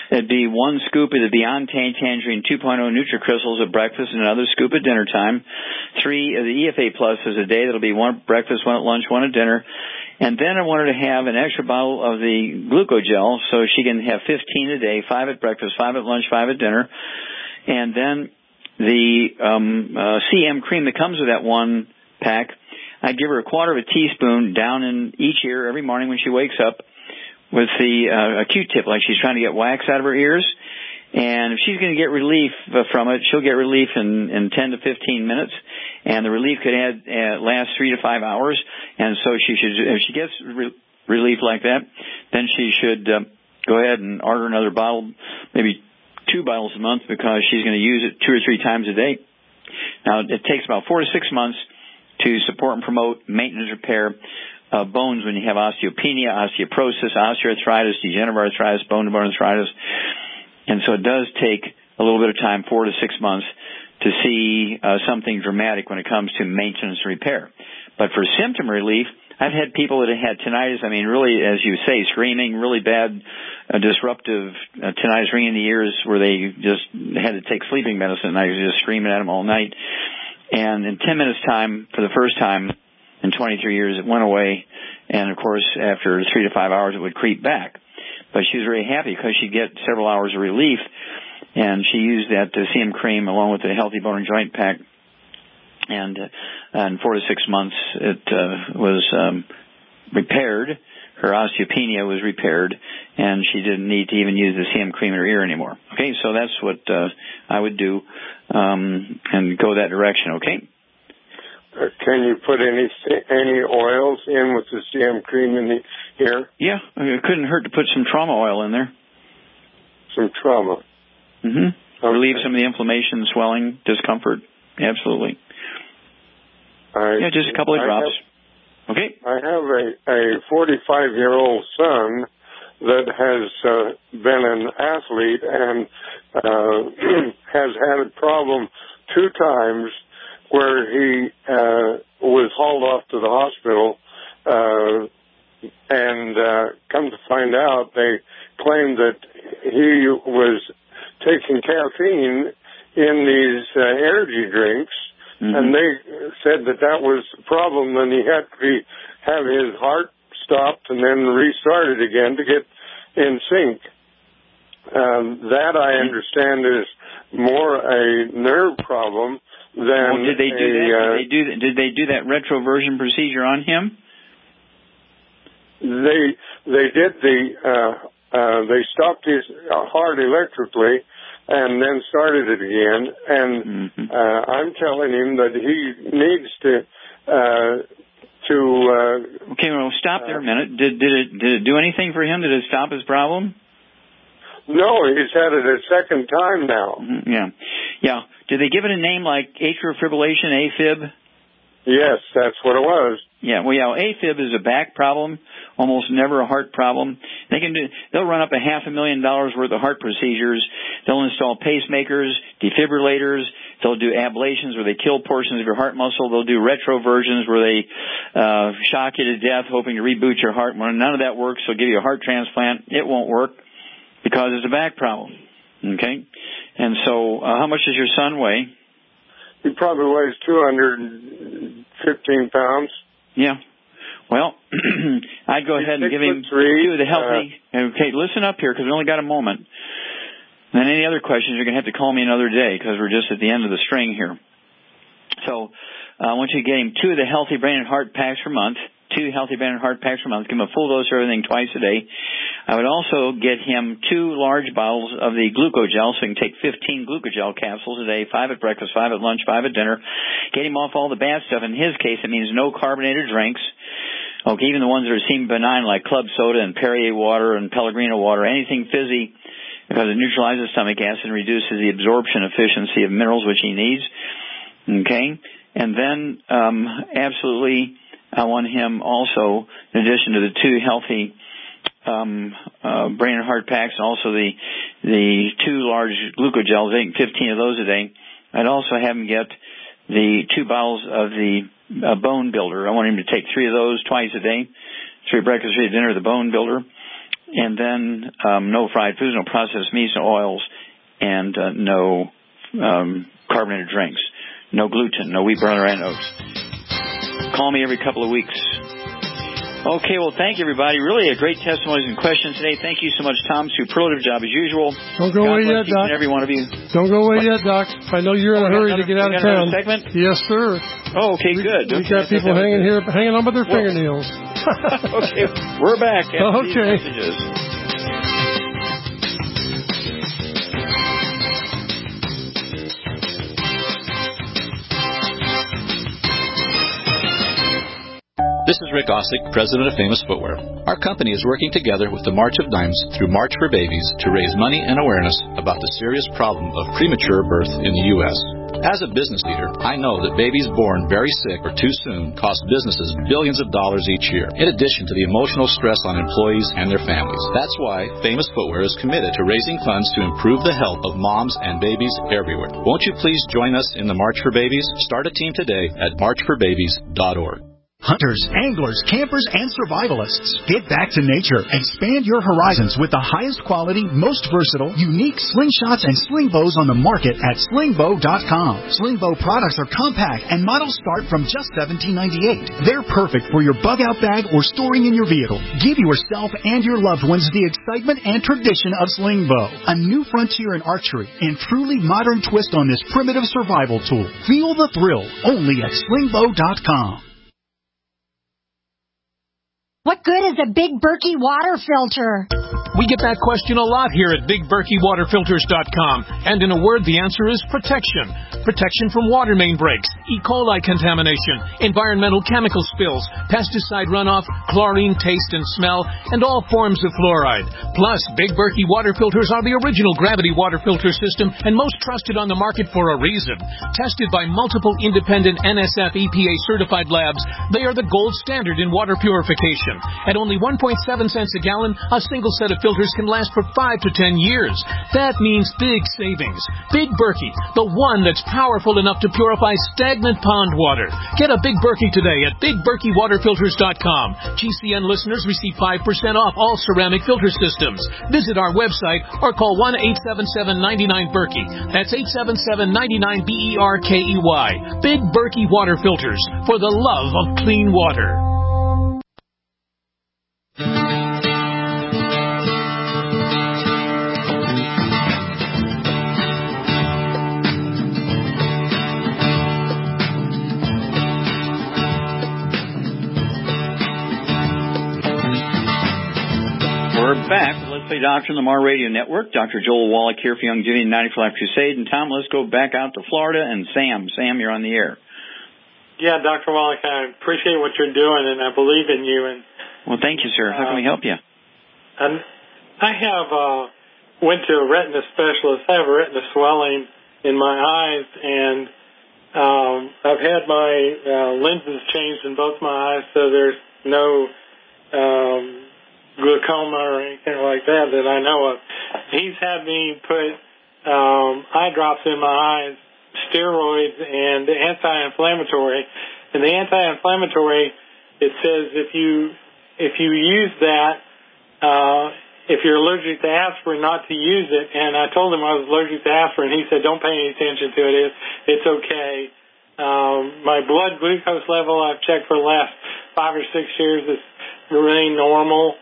It'd be 1 scoop of the Beyond Tangerine 2.0 NutriCrystals at breakfast and another scoop at dinner time. 3 of the EFA Pluses a day. That'll be 1 at breakfast, 1 at lunch, 1 at dinner. And then I want her to have an extra bottle of the Glucogel so she can have 15 a day, 5 at breakfast, 5 at lunch, 5 at dinner. And then the CM cream that comes with that 1 pack, I'd give her a quarter of a teaspoon down in each ear every morning when she wakes up with a Q-tip, like she's trying to get wax out of her ears. And if she's going to get relief from it, she'll get relief in 10 to 15 minutes. And the relief could last 3 to 5 hours. And so she should, if she gets relief like that, then she should go ahead and order another bottle, maybe 2 bottles a month, because she's going to use it 2 or 3 times a day. Now, it takes about 4 to 6 months to support and promote maintenance repair of bones when you have osteopenia, osteoporosis, osteoarthritis, degenerative arthritis, bone-to-bone arthritis. And so it does take a little bit of time, 4 to 6 months, to see something dramatic when it comes to maintenance repair. But for symptom relief, I've had people that have had tinnitus, I mean, really, as you say, screaming, really bad, disruptive tinnitus ringing in the ears where they just had to take sleeping medicine, and I was just screaming at them all night. And in 10 minutes' time, for the first time in 23 years, it went away. And, of course, after 3 to 5 hours, it would creep back. But she was very happy because she'd get several hours of relief. And she used that CM cream along with the Healthy Bone and Joint Pack. And in 4 to 6 months, it was repaired. Her osteopenia was repaired, and she didn't need to even use the CM cream in her ear anymore. Okay, so that's what I would do, and go that direction, okay? Can you put any oils in with the CM cream in the ear? Yeah, it couldn't hurt to put some trauma oil in there. Some trauma? Mm-hmm. Okay. Relieve some of the inflammation, swelling, discomfort. Absolutely. Yeah, just a couple of drops. Okay. I have a 45-year-old son that has been an athlete and has had a problem 2 times where he was hauled off to the hospital, and come to find out, they claimed that he was taking caffeine in these energy drinks. Mm-hmm. And they said that was the problem, and he had to have his heart stopped and then restarted again to get in sync. That I understand is more a nerve problem than did they do that? Did they do that retroversion procedure on him? They did they stopped his heart electrically and then started it again, and I'm telling him that he needs to okay, well, stop there a minute. Did it do anything for him? Did it stop his problem? No, he's had it a second time now. Mm-hmm. Yeah. Did they give it a name like atrial fibrillation, AFib? Yes, that's what it was. Yeah, well, AFib is a back problem, almost never a heart problem. They'll run up $500,000 worth of heart procedures. They'll install pacemakers, defibrillators. They'll do ablations where they kill portions of your heart muscle. They'll do retroversions where they shock you to death, hoping to reboot your heart. When none of that works, they'll give you a heart transplant. It won't work because it's a back problem. Okay, and so how much does your son weigh? He probably weighs 215 pounds. Yeah. Well, I'd go ahead and give him 2 of the healthy. Okay, listen up here because we only got a moment. And any other questions, you're going to have to call me another day because we're just at the end of the string here. So I want you to get him 2 of the Healthy Brain and Heart Packs per month. 2 Healthy Brain and Heart Packs per month. Give him a full dose of everything twice a day. I would also get him 2 large bottles of the Glucogel, so he can take 15 Glucogel capsules a day, 5 at breakfast, 5 at lunch, 5 at dinner. Get him off all the bad stuff. In his case, it means no carbonated drinks. Okay, even the ones that seem benign like club soda and Perrier water and Pellegrino water, anything fizzy, because it neutralizes stomach acid and reduces the absorption efficiency of minerals which he needs. Okay, and then absolutely, I want him also, in addition to the 2 healthy brain and heart packs, and also the 2 large Glucogels, 15 of those a day. I'd also have him get the 2 bottles of the Bone Builder. I want him to take 3 of those twice a day, 3 at breakfast, 3 at dinner, the Bone Builder. and then no fried foods, no processed meats, no oils, and no carbonated drinks. No gluten, no wheat, barley, and oats. Call me every couple of weeks. Okay, well, thank you, everybody. Really a great testimonies and questions today. Thank you so much, Tom. Superlative job as usual. Don't go away yet, Doc. Every one of you. Don't go away yet, Doc. I know you're in a hurry to get out of town. Segment? Yes, sir. Oh, okay, good. We got people hanging on by their fingernails. Okay, we're back after these okay. messages. This is Rick Ossick, president of Famous Footwear. Our company is working together with the March of Dimes through March for Babies to raise money and awareness about the serious problem of premature birth in the U.S. As a business leader, I know that babies born very sick or too soon cost businesses billions of dollars each year, in addition to the emotional stress on employees and their families. That's why Famous Footwear is committed to raising funds to improve the health of moms and babies everywhere. Won't you please join us in the March for Babies? Start a team today at marchforbabies.org. Hunters, anglers, campers, and survivalists. Get back to nature. Expand your horizons with the highest quality, most versatile, unique slingshots and sling bows on the market at slingbow.com. Sling bow products are compact and models start from just $17.98. They're perfect for your bug-out bag or storing in your vehicle. Give yourself and your loved ones the excitement and tradition of sling bow, a new frontier in archery and truly modern twist on this primitive survival tool. Feel the thrill only at slingbow.com. What good is a Big Berkey water filter? We get that question a lot here at BigBerkeyWaterFilters.com. And in a word, the answer is protection. Protection from water main breaks, E. coli contamination, environmental chemical spills, pesticide runoff, chlorine taste and smell, and all forms of fluoride. Plus, Big Berkey water filters are the original gravity water filter system and most trusted on the market for a reason. Tested by multiple independent NSF EPA certified labs, they are the gold standard in water purification. At only 1.7 cents a gallon, a single set of filters can last for 5 to 10 years. That means big savings. Big Berkey, the one that's powerful enough to purify stagnant pond water. Get a Big Berkey today at BigBerkeyWaterFilters.com. GCN listeners receive 5% off all ceramic filter systems. Visit our website or call 1-877-99-BERKEY. That's 877-99-BERKEY. Big Berkey Water Filters, for the love of clean water. We're back with Let's Play Doctor on the Mar Radio Network. Dr. Joel Wallach here for Youngevity and 90 for Life Crusade. And Tom, let's go back out to Florida. And Sam, you're on the air. Yeah, Dr. Wallach, I appreciate what you're doing, and I believe in you. And well, thank you, sir. How can we help you? I have went to a retina specialist. I have a retina swelling in my eyes, and I've had my lenses changed in both my eyes, so there's no glaucoma or anything like that I know of. He's had me put eye drops in my eyes, steroids, and anti-inflammatory. And the anti-inflammatory, it says if you use that, if you're allergic to aspirin, not to use it. And I told him I was allergic to aspirin. He said, don't pay any attention to it. It's okay. My blood glucose level I've checked for the last 5 or 6 years has remained normal.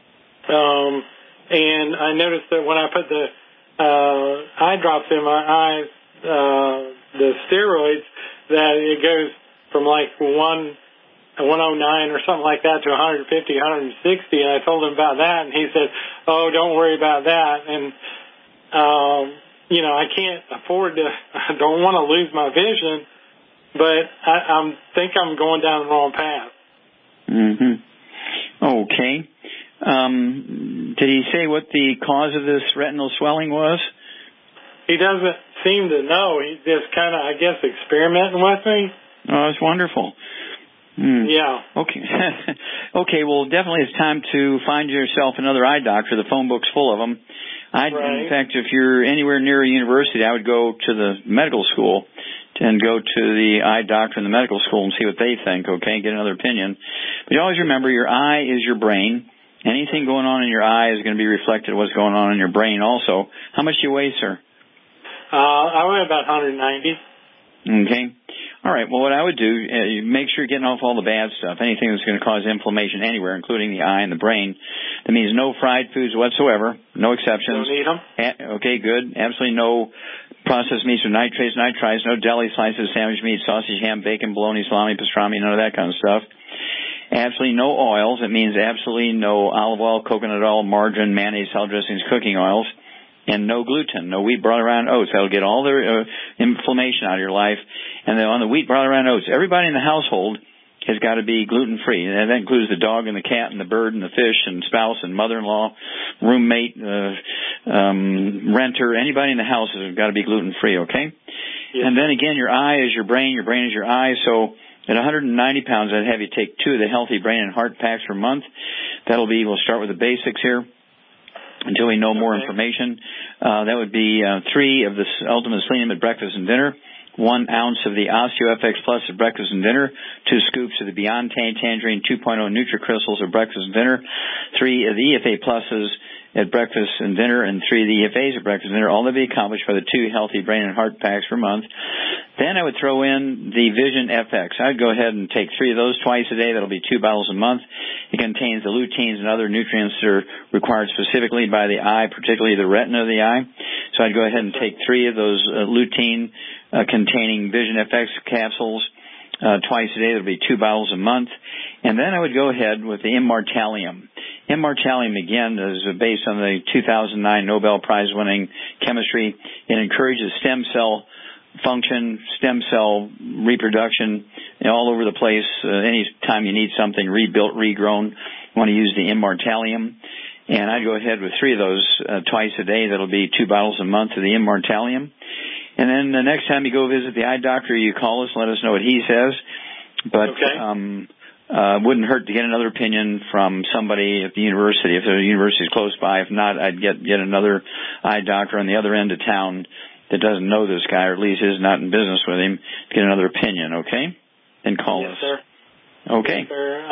And I noticed that when I put the eye drops in my eyes, the steroids, that it goes from like 109 or something like that to 150, 160. And I told him about that, and he said, oh, don't worry about that. And, I can't afford to, I don't want to lose my vision, but I think I'm going down the wrong path. Mm-hmm. Okay. Did he say what the cause of this retinal swelling was? He doesn't seem to know. He's just kind of, I guess, experimenting with me. Oh, that's wonderful. Yeah. Okay. Okay, well, definitely it's time to find yourself another eye doctor. The phone book's full of them. In fact, if you're anywhere near a university, I would go to the medical school and go to the eye doctor in the medical school and see what they think, okay, get another opinion. But you always remember your eye is your brain, Anything going on in your eye is going to be reflected what's going on in your brain also. How much do you weigh, sir? I weigh about 190. Okay. All right. Well, what I would do, make sure you're getting off all the bad stuff, anything that's going to cause inflammation anywhere, including the eye and the brain. That means no fried foods whatsoever, no exceptions. Don't eat them? Okay, good. Absolutely no processed meats or nitrates, nitrites, no deli slices, sandwich meat, sausage, ham, bacon, bologna, salami, pastrami, none of that kind of stuff. Absolutely no oils. It means absolutely no olive oil, coconut oil, margarine, mayonnaise, salad dressings, cooking oils. And no gluten, no wheat, barley, rye, and oats. That'll get all the inflammation out of your life. And then on the wheat, barley, rye, and oats, everybody in the household has got to be gluten-free. And that includes the dog and the cat and the bird and the fish and spouse and mother-in-law, roommate, renter. Anybody in the house has got to be gluten-free, okay? Yes. And then again, your eye is your brain is your eye. So at 190 pounds, I'd have you take 2 of the healthy brain and heart packs per month. We'll start with the basics here until we know more information. That would be 3 of the Ultimate Selenium at breakfast and dinner, 1 ounce of the OsteoFX Plus at breakfast and dinner, 2 scoops of the Beyond Tangerine 2.0 NutriCrystals at breakfast and dinner, 3 of the EFA Pluses at breakfast and dinner, and 3 of the EFAs at breakfast and dinner, all to be accomplished by the 2 healthy brain and heart packs per month. Then I would throw in the Vision FX. I'd go ahead and take 3 of those twice a day. That'll be 2 bottles a month. It contains the luteins and other nutrients that are required specifically by the eye, particularly the retina of the eye. So I'd go ahead and take 3 of those lutein containing Vision FX capsules twice a day. That'll be 2 bottles a month. And then I would go ahead with the Immortalium. Immortalium, again, is based on the 2009 Nobel Prize-winning chemistry. It encourages stem cell function, stem cell reproduction all over the place. Any time you need something rebuilt, regrown, you want to use the Immortalium. And I'd go ahead with 3 of those twice a day. That'll be 2 bottles a month of the Immortalium. And then the next time you go visit the eye doctor, you call us, let us know what he says. But wouldn't hurt to get another opinion from somebody at the university, if the university is close by. If not, I'd get another eye doctor on the other end of town that doesn't know this guy, or at least is not in business with him, to get another opinion, okay? And call us. Sir. Okay. Yes, sir.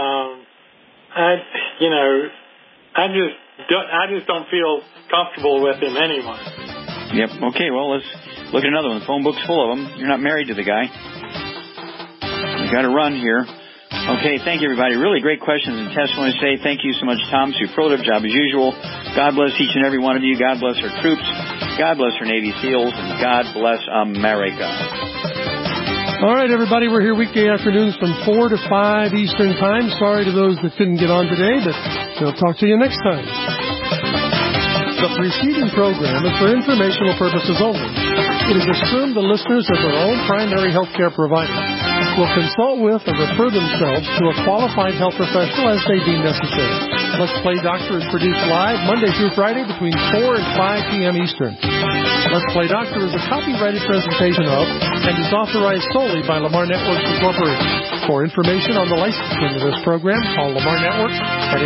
I just don't feel comfortable with him anymore. Yep. Okay, well, let's look at another one. The phone book's full of them. You're not married to the guy. You got to run here. Okay, thank you, everybody. Really great questions and testimonies today. Thank you so much, Tom. Superlative job as usual. God bless each and every one of you. God bless our troops. God bless our Navy SEALs. And God bless America. All right, everybody. We're here weekday afternoons from 4 to 5 Eastern Time. Sorry to those that couldn't get on today, but we'll talk to you next time. The preceding program is for informational purposes only. It is assumed the listeners of their own primary health care provider will consult with or refer themselves to a qualified health professional as they deem necessary. Let's Play Doctor is produced live Monday through Friday between 4 and 5 p.m. Eastern. Let's Play Doctor is a copyrighted presentation of and is authorized solely by Lamar Networks Incorporated. For information on the licensing of this program, call Lamar Networks at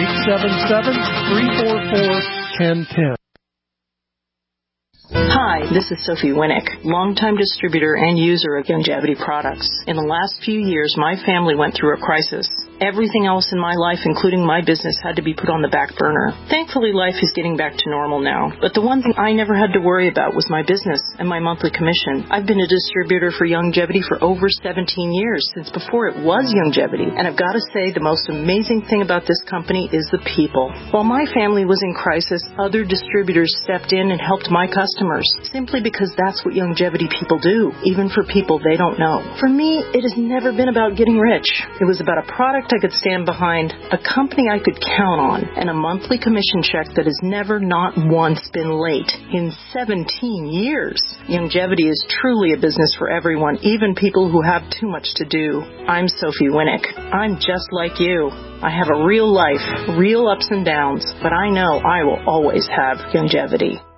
877-344-1010. Hi, this is Sophie Winnick, longtime distributor and user of Youngevity products. In the last few years, my family went through a crisis. Everything else in my life, including my business, had to be put on the back burner. Thankfully, life is getting back to normal now. But the one thing I never had to worry about was my business and my monthly commission. I've been a distributor for Youngevity for over 17 years, since before it was Youngevity. And I've got to say, the most amazing thing about this company is the people. While my family was in crisis, other distributors stepped in and helped my customers, simply because that's what Youngevity people do, even for people they don't know. For me, it has never been about getting rich. It was about a product I could stand behind, a company I could count on, and a monthly commission check that has never, not once, been late in 17 years. Youngevity is truly a business for everyone, even people who have too much to do. I'm Sophie Winnick. I'm just like you. I have a real life, real ups and downs, but I know I will always have Youngevity.